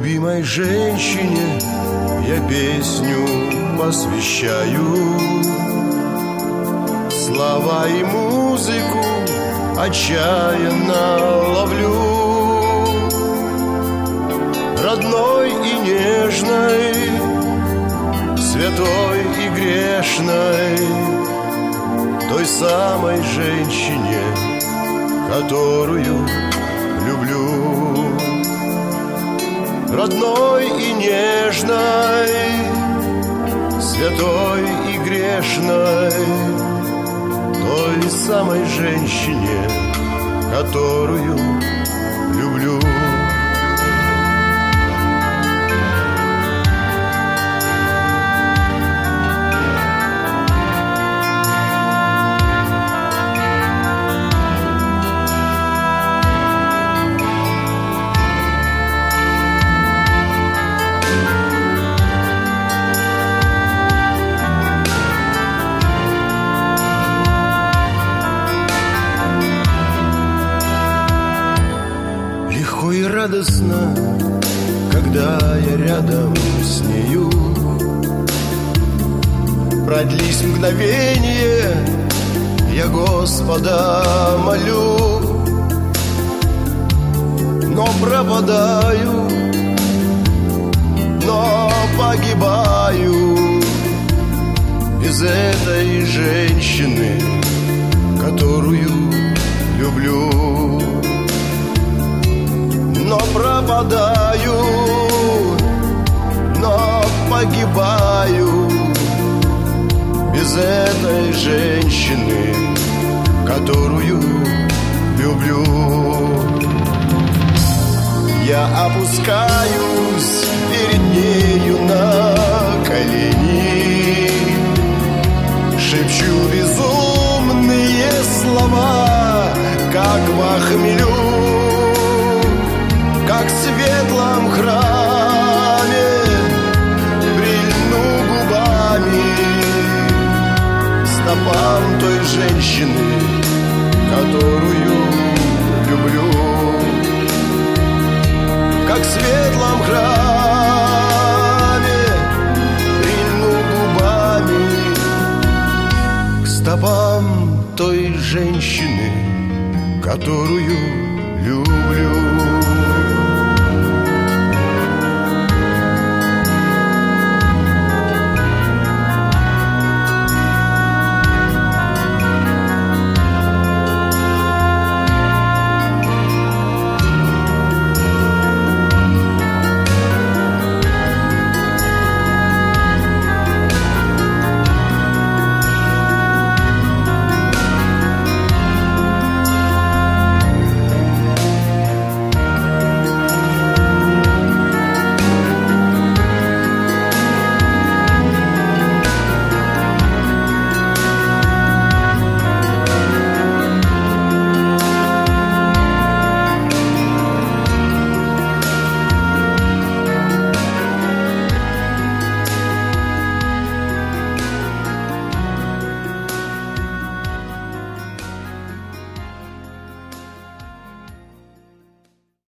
Любимой женщине я песню посвящаю, слова и музыку отчаянно ловлю. Родной и нежной, святой и грешной, той самой женщине, которую люблю. Родной и нежной, святой и грешной, той самой женщине, которую люблю. Легко и радостно, когда я рядом с нею. Продлись мгновение, я Господа молю. Но пропадаю, но погибаю без этой женщины, которую люблю. Но пропадаю, но погибаю без этой женщины, которую люблю. Я опускаюсь перед нею на колени, шепчу безумные слова, как во хмелю. Как в светлом храме прильну губами к стопам той женщины, которую люблю. Как в светлом храме прильну губами к стопам той женщины, которую люблю.